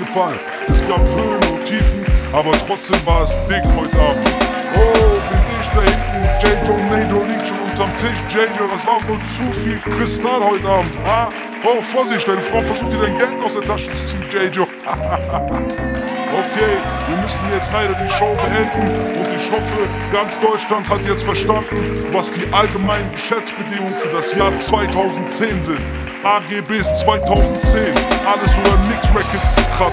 Fall. Es gab Höhen und Tiefen, aber trotzdem war es dick heute Abend. Oh, wen seh ich da hinten? J-Jo Najo liegt schon unterm Tisch. J-Jo, das war wohl zu viel Kristall heute Abend. Ah? Oh, Vorsicht, deine Frau versucht dir dein Geld aus der Tasche zu ziehen, J-Jo. Okay, wir müssen jetzt leider die Show beenden und ich hoffe, ganz Deutschland hat jetzt verstanden, was die allgemeinen Geschäftsbedingungen für das Jahr 2010 sind. AGBs 2010, alles oder nix Records.